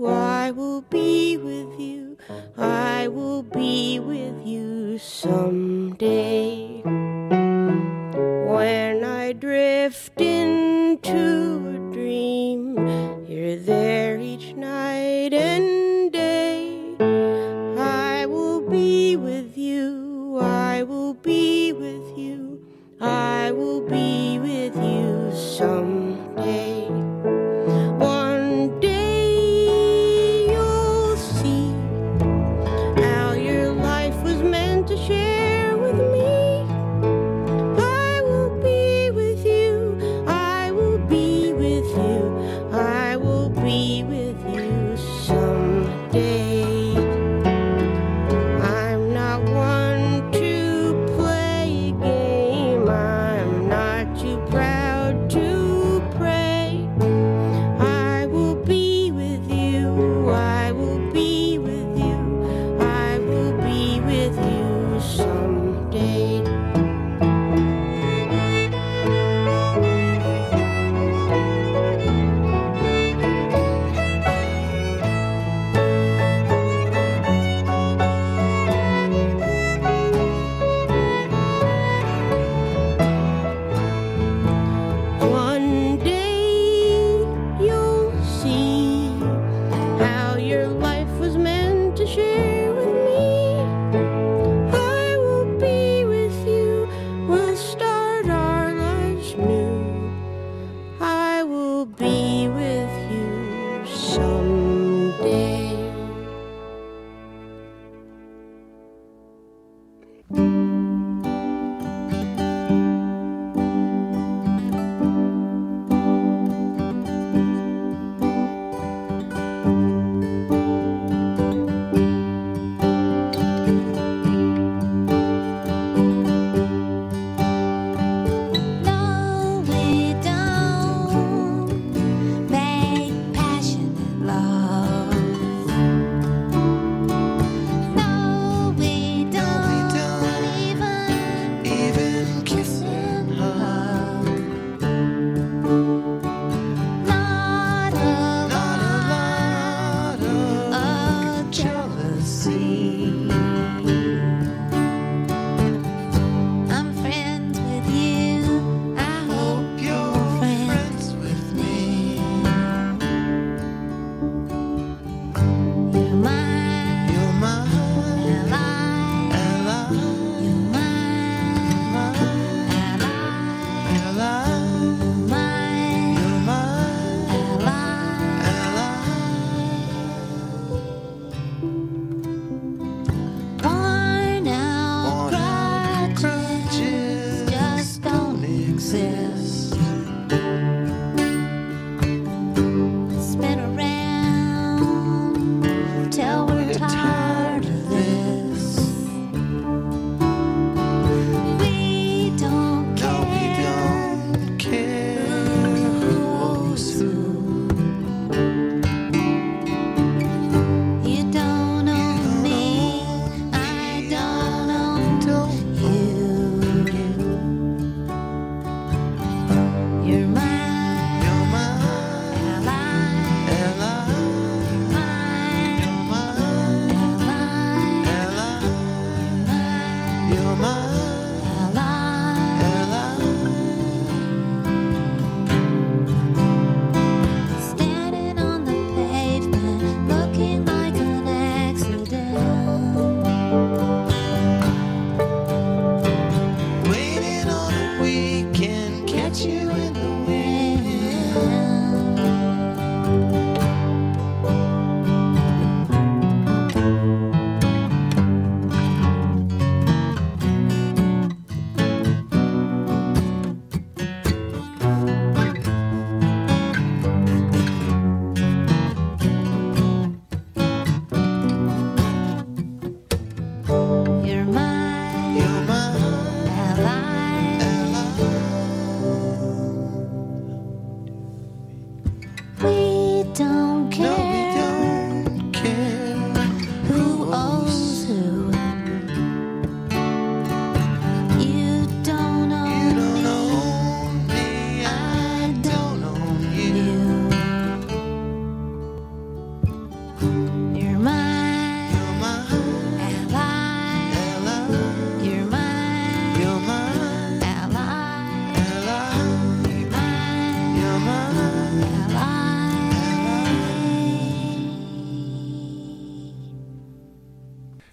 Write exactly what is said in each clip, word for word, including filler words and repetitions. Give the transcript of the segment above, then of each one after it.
I will be with you, I will be with you someday. When I drift into a dream, you're there each night and day. I will be with you, I will be with you, I will be with you someday. One day you'll see how your life was meant to share with me. I will be with you, I will be with you, I will be with you someday. I'm not one to play a game, I'm not too proud to pray. I will be with you, I will be with you, I will be with you someday. One day you'll see how your life was meant to share with me. I will be with you, we'll start our lives new. I will be with you someday. No, we don't make passionate love. No, we don't even Even kiss and hug. Not Not alive.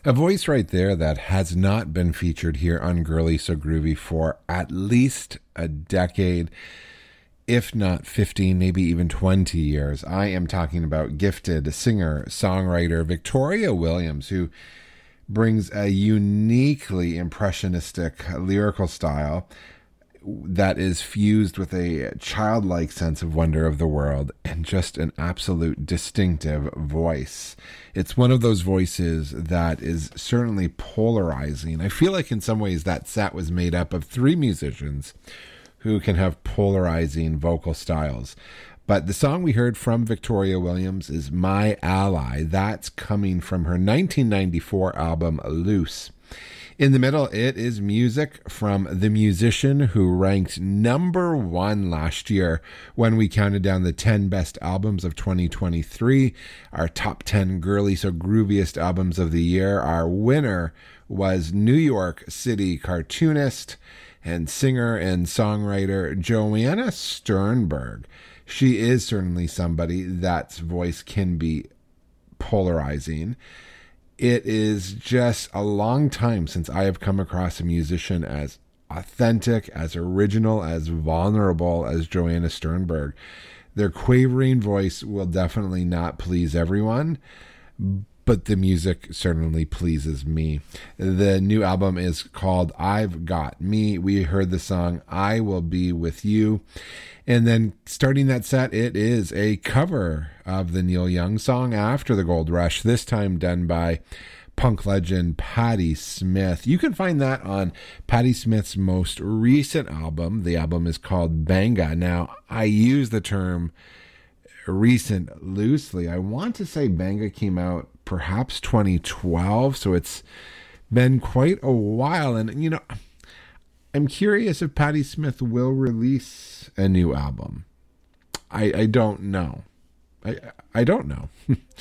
A voice right there that has not been featured here on Girly So Groovy for at least a decade, if not fifteen, maybe even twenty years. I am talking about gifted singer, songwriter Victoria Williams, who brings a uniquely impressionistic lyrical style that is fused with a childlike sense of wonder of the world and just an absolute distinctive voice. It's one of those voices that is certainly polarizing. I feel like in some ways that set was made up of three musicians who can have polarizing vocal styles. But the song we heard from Victoria Williams is My Ally. That's coming from her nineteen ninety-four album Loose. In the middle, it is music from the musician who ranked number one last year when we counted down the ten best albums of twenty twenty-three, our top ten girly so grooviest albums of the year. Our winner was New York City cartoonist and singer and songwriter Joanna Sternberg. She is certainly somebody that's voice can be polarizing. It is just a long time since I have come across a musician as authentic, as original, as vulnerable as Joanna Sternberg. Their quavering voice will definitely not please everyone, but the music certainly pleases me. The new album is called I've Got Me. We heard the song I Will Be With You. And then starting that set, it is a cover of the Neil Young song After the Gold Rush, this time done by punk legend Patti Smith. You can find that on Patti Smith's most recent album. The album is called Banga. Now, I use the term recent loosely. I want to say Banga came out perhaps twenty twelve, so it's been quite a while. And, you know, I'm curious if Patti Smith will release a new album. I I don't know. I I don't know.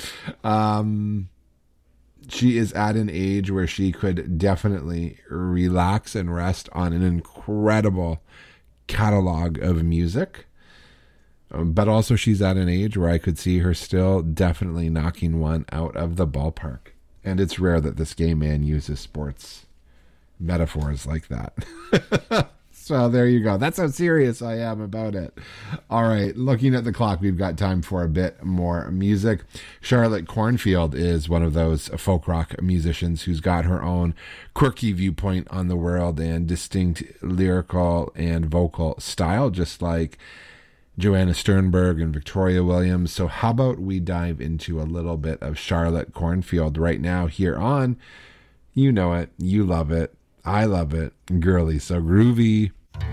um, she is at an age where she could definitely relax and rest on an incredible catalog of music. Um, but also she's at an age where I could see her still definitely knocking one out of the ballpark. And it's rare that this gay man uses sports metaphors like that. So there you go. That's how serious I am about it. All right, looking at the clock, we've got time for a bit more music. Charlotte Cornfield is one of those folk rock musicians who's got her own quirky viewpoint on the world and distinct lyrical and vocal style, just like Joanna Sternberg and Victoria Williams. So how about we dive into a little bit of Charlotte Cornfield right now here on You Know It, You Love It, I Love It, Girly So Groovy.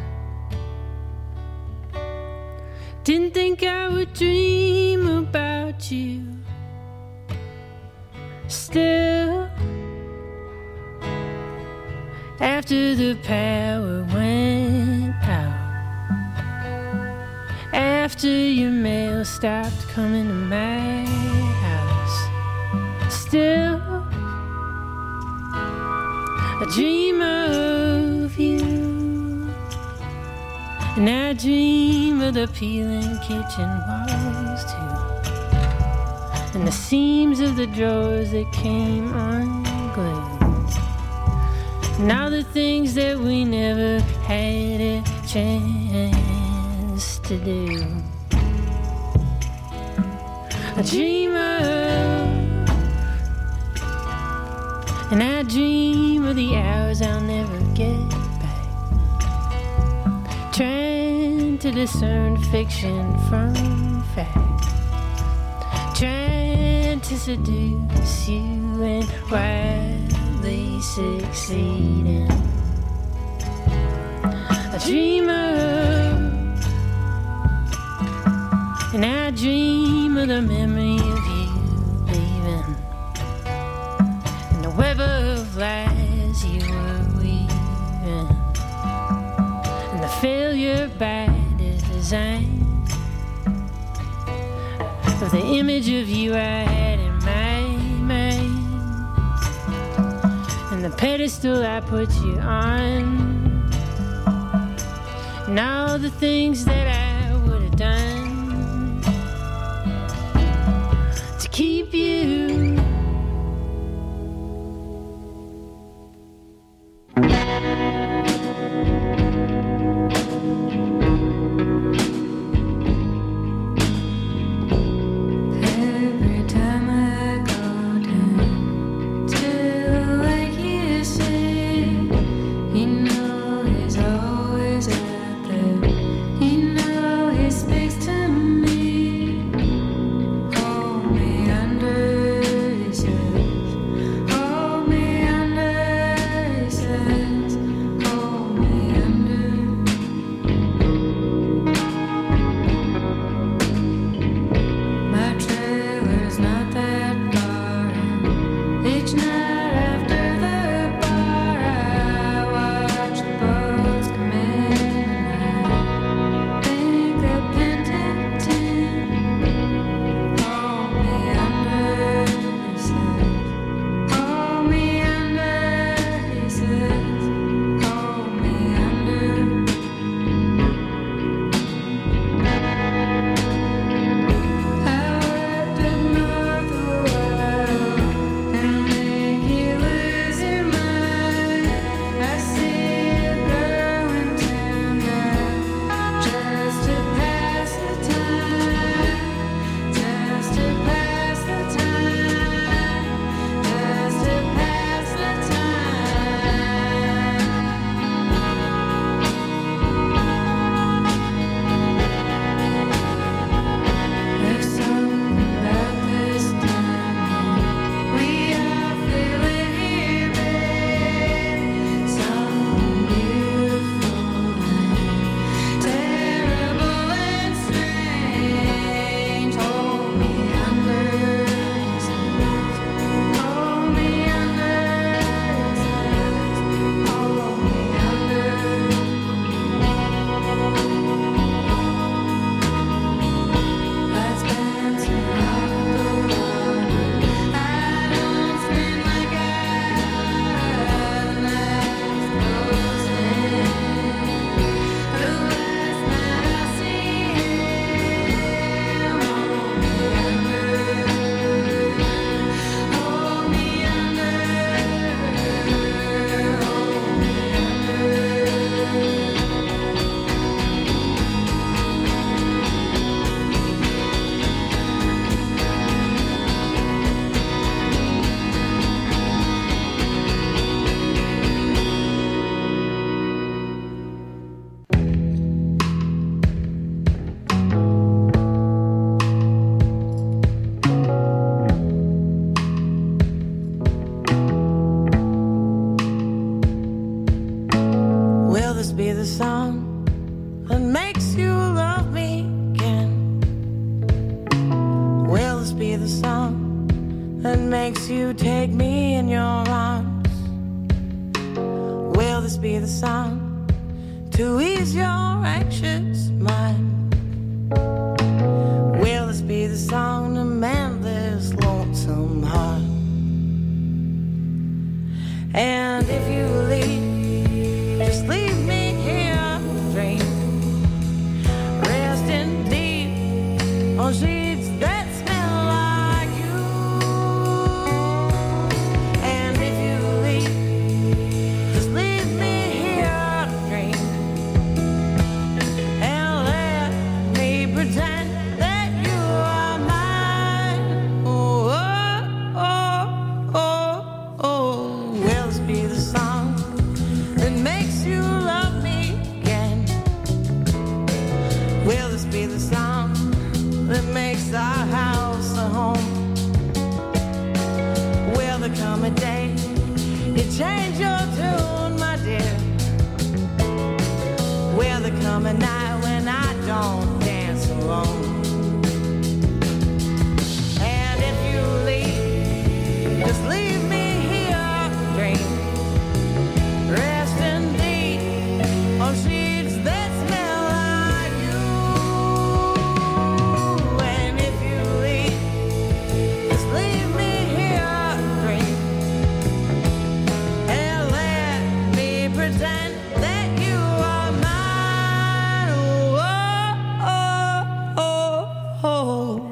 Didn't think I would dream about you. Still, after the power went out, after your mail stopped coming to my house, still I dream of you. And I dream of the peeling kitchen walls too, and the seams of the drawers that came unglued, and all the things that we never had a chance to do. I dream of, and I dream of the hours I'll never get back, trying to discern fiction from fact, trying to seduce you and wildly succeeding. I dream of, and I dream of the memory of you leaving, and the web of lies you were weaving, and the failure by design of the image of you I had in my mind, and the pedestal I put you on, and all the things that I would have done to keep you be the song that makes you take me in your arms? Will this be the song to ease your anxious mind? Will this be the song to mend this lonesome heart? And if you leave, just leave me here to dream, resting deep on sheets that smell like you. And if you leave, just leave me here to dream, and let me pretend that you are mine. Oh, oh, oh, oh, oh. Will this be the song that makes you love me again? Will this be the song that makes our house a home? Will there come a day you change your tune, my dear? Will there come a night when I don't dance alone? And if you leave, just leave me here to dream, resting deep on sheets that smell like you. And if you leave, just leave me here to dream, and let me pretend that you are mine. Oh, oh, oh, oh.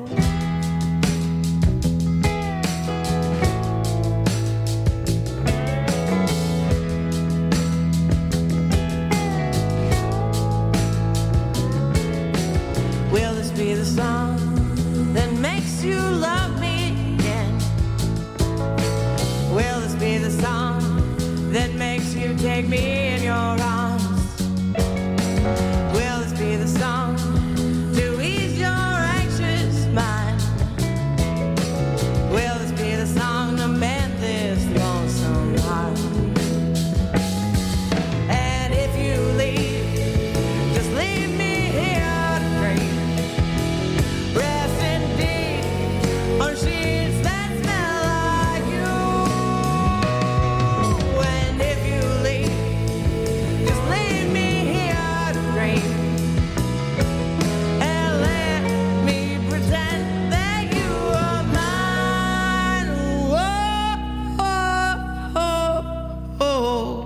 Will this be the song that makes you love me again? Will this be the song that makes you take me in your arms? Will this be the song to ease your anxious mind? Will this be the song to mend this lonesome heart? And if you leave, just leave me here to dream, resting deep on sheets that smell like you. And if you leave, just leave me here to dream, and let me pretend that you are mine. Oh, oh, oh, oh.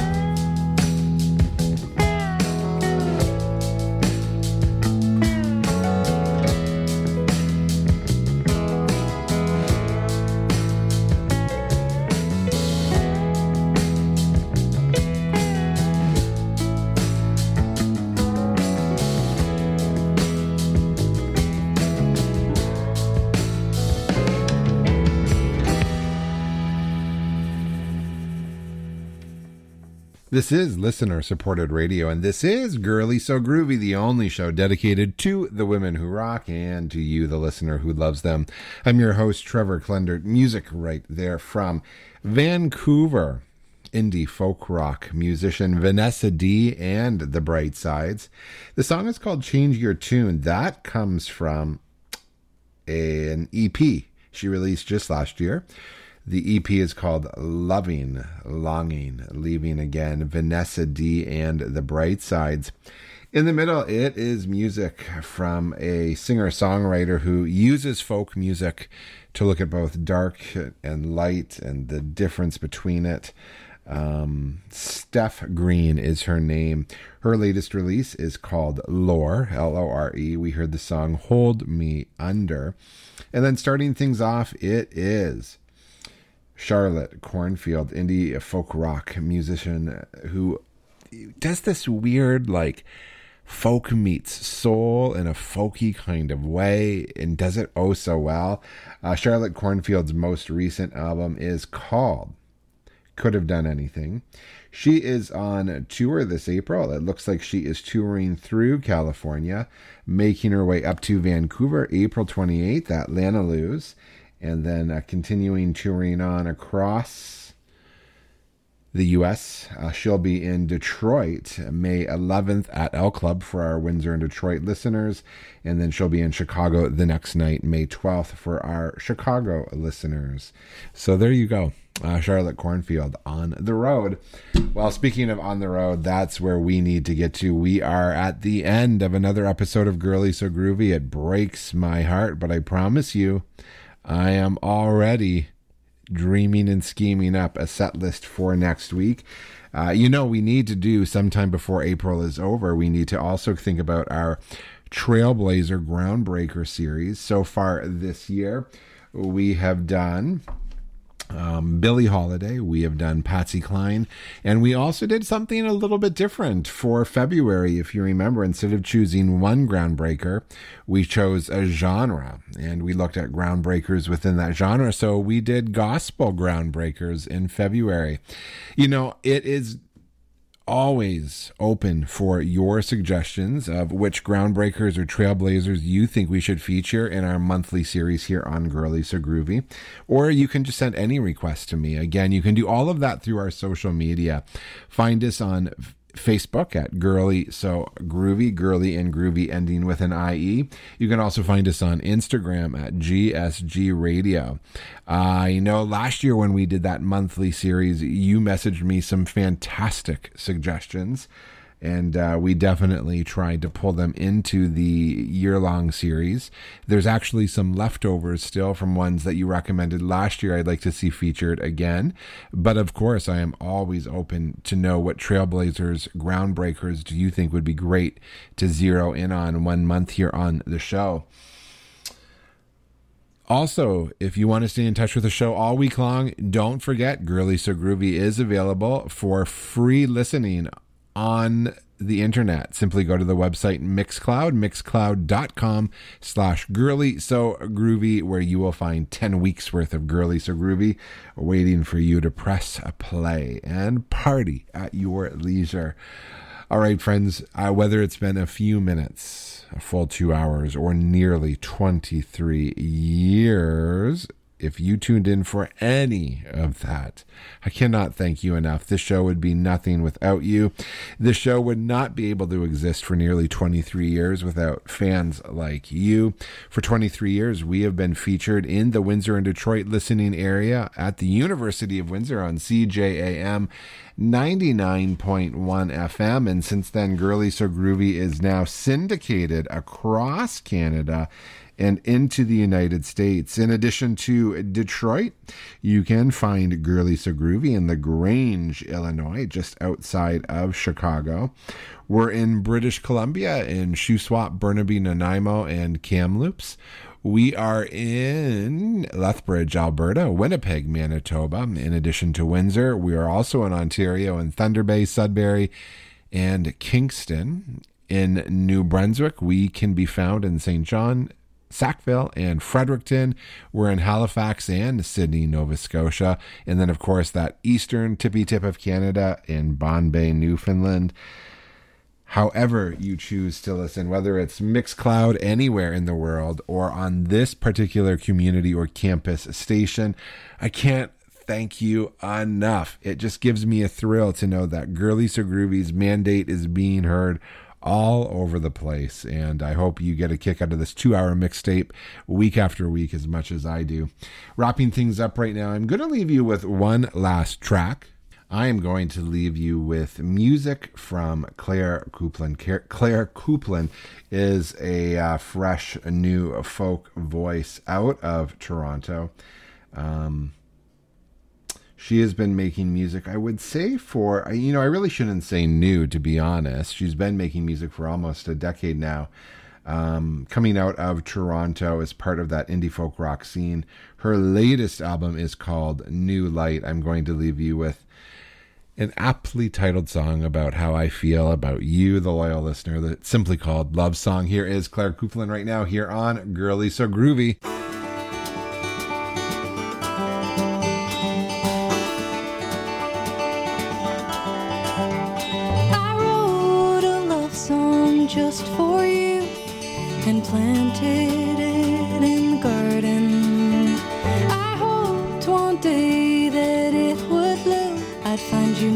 This is listener-supported radio, and this is Girly So Groovy, the only show dedicated to the women who rock and to you, the listener who loves them. I'm your host, Trevor Klendert. Music right there from Vancouver, indie folk rock musician Vanessa D and the Bright Sides. The song is called Change Your Tune. That comes from an E P she released just last year. The E P is called Loving, Longing, Leaving Again, Vanessa D and the Bright Sides. In the middle, it is music from a singer-songwriter who uses folk music to look at both dark and light and the difference between it. Um, Steph Green is her name. Her latest release is called Lore, L O R E. We heard the song Hold Me Under. And then starting things off, it is Charlotte Cornfield, indie folk rock musician who does this weird, like, folk meets soul in a folky kind of way and does it oh so well. Uh, Charlotte Cornfield's most recent album is called Could Have Done Anything. She is on tour this April. It looks like she is touring through California, making her way up to Vancouver April twenty-eighth at Lanaloo's, and then uh, continuing touring on across the U S. Uh, she'll be in Detroit May eleventh at L Club for our Windsor and Detroit listeners. And then she'll be in Chicago the next night, May twelfth, for our Chicago listeners. So there you go. Uh, Charlotte Cornfield on the road. Well, speaking of on the road, that's where we need to get to. We are at the end of another episode of Girly So Groovy. It breaks my heart, but I promise you, I am already dreaming and scheming up a set list for next week. Uh, you know, we need to do sometime before April is over. We need to also think about our Trailblazer Groundbreaker series. So far this year, we have done um, Billie Holiday, we have done Patsy Cline, and we also did something a little bit different for February. If you remember, instead of choosing one groundbreaker, we chose a genre, and we looked at groundbreakers within that genre. So we did gospel groundbreakers in February. You know, it is always open for your suggestions of which groundbreakers or trailblazers you think we should feature in our monthly series here on Girly So Groovy. Or you can just send any request to me. Again, you can do all of that through our social media. Find us on Facebook at Girly So Groovy, Girly and Groovy ending with an I E. You can also find us on Instagram at G S G Radio. I uh, know last year when we did that monthly series, you messaged me some fantastic suggestions, and uh, we definitely tried to pull them into the year-long series. There's actually some leftovers still from ones that you recommended last year I'd like to see featured again. But of course, I am always open to know what trailblazers, groundbreakers do you think would be great to zero in on one month here on the show. Also, if you want to stay in touch with the show all week long, don't forget Girly So Groovy is available for free listening on the internet. Simply go to the website Mixcloud, mixcloud.com slash Girly So Groovy, where you will find ten weeks worth of Girly So Groovy waiting for you to press a play and party at your leisure. All right, friends, uh, whether it's been a few minutes, a full two hours, or nearly twenty-three years, if you tuned in for any of that, I cannot thank you enough. This show would be nothing without you. This show would not be able to exist for nearly twenty-three years without fans like you. For twenty-three years, we have been featured in the Windsor and Detroit listening area at the University of Windsor on C J A M ninety-nine point one F M. And since then, Girly So Groovy is now syndicated across Canada and into the United States. In addition to Detroit, you can find Girly So Groovy in LaGrange, Illinois, just outside of Chicago. We're in British Columbia, in Shuswap, Burnaby, Nanaimo, and Kamloops. We are in Lethbridge, Alberta, Winnipeg, Manitoba. In addition to Windsor, we are also in Ontario and Thunder Bay, Sudbury, and Kingston. In New Brunswick, we can be found in Saint John, Sackville, and Fredericton. We're in Halifax and Sydney, Nova Scotia. And then, of course, that eastern tippy tip of Canada in Bombay, Newfoundland. However you choose to listen, whether it's Mixcloud anywhere in the world or on this particular community or campus station, I can't thank you enough. It just gives me a thrill to know that Girly So Groovy's mandate is being heard all over the place, and I hope you get a kick out of this two-hour mixtape week after week as much as I do. Wrapping things up right now, I'm going to leave you with one last track. I am going to leave you with music from Claire Coupland. Claire Coupland is a uh, fresh, new folk voice out of Toronto. Um, she has been making music, I would say, for, you know, I really shouldn't say new, to be honest. She's been making music for almost a decade now. Um, coming out of Toronto as part of that indie folk rock scene. Her latest album is called New Light. I'm going to leave you with an aptly titled song about how I feel about you, the loyal listener, that's simply called Love Song. Here is Claire Coupland right now here on Girly So Groovy. I wrote a love song just for you and planted it in the garden. I hoped one day that it would bloom. I'd find you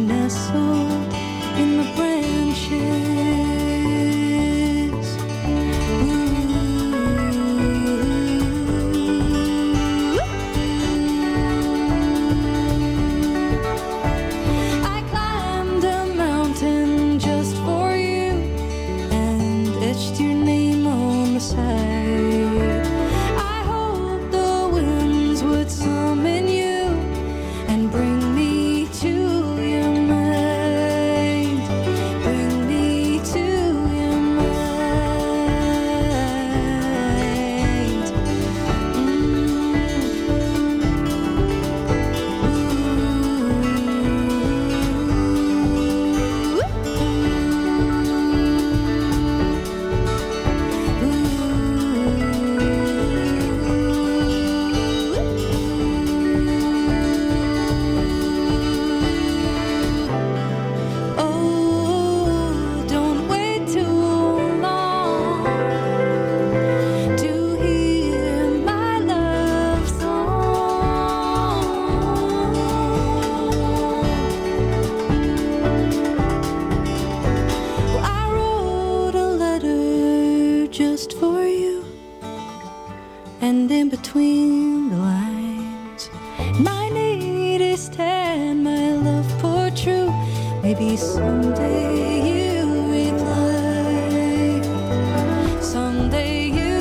Maybe someday you reply. Someday you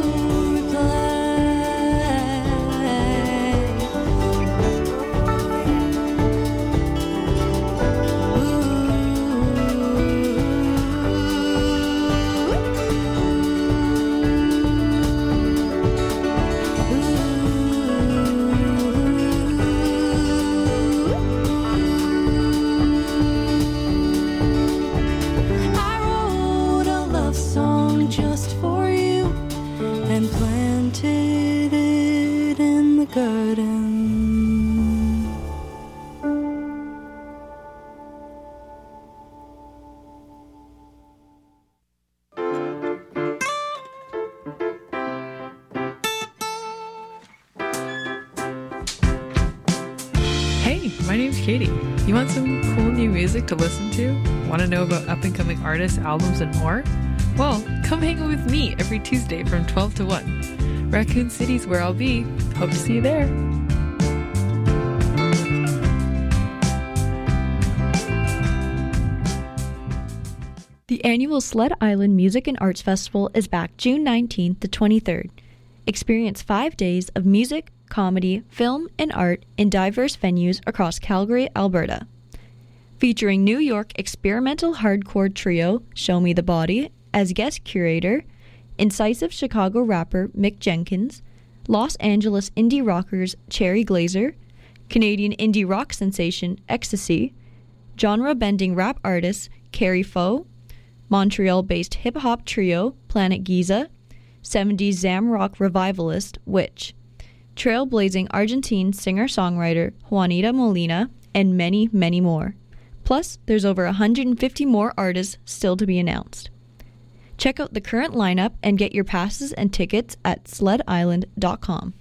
reply. I wrote a love song just for you and planted it in the garden. Hey, my name's Katie. You want some cool new music to listen to? Want to know about up-and-coming artists, albums, and more? Well, come hang out with me every Tuesday from twelve to one. Raccoon City's where I'll be. Hope to see you there. The annual Sled Island Music and Arts Festival is back June nineteenth to twenty-third. Experience five days of music, comedy, film, and art in diverse venues across Calgary, Alberta. Featuring New York experimental hardcore trio Show Me the Body as guest curator, incisive Chicago rapper Mick Jenkins, Los Angeles indie rockers Cherry Glazer, Canadian indie rock sensation Ecstasy, genre-bending rap artists Carrie Foe, Montreal-based hip-hop trio Planet Giza, seventies Zam rock revivalist Witch, trailblazing Argentine singer-songwriter Juanita Molina, and many, many more. Plus, there's over one hundred fifty more artists still to be announced. Check out the current lineup and get your passes and tickets at sled island dot com.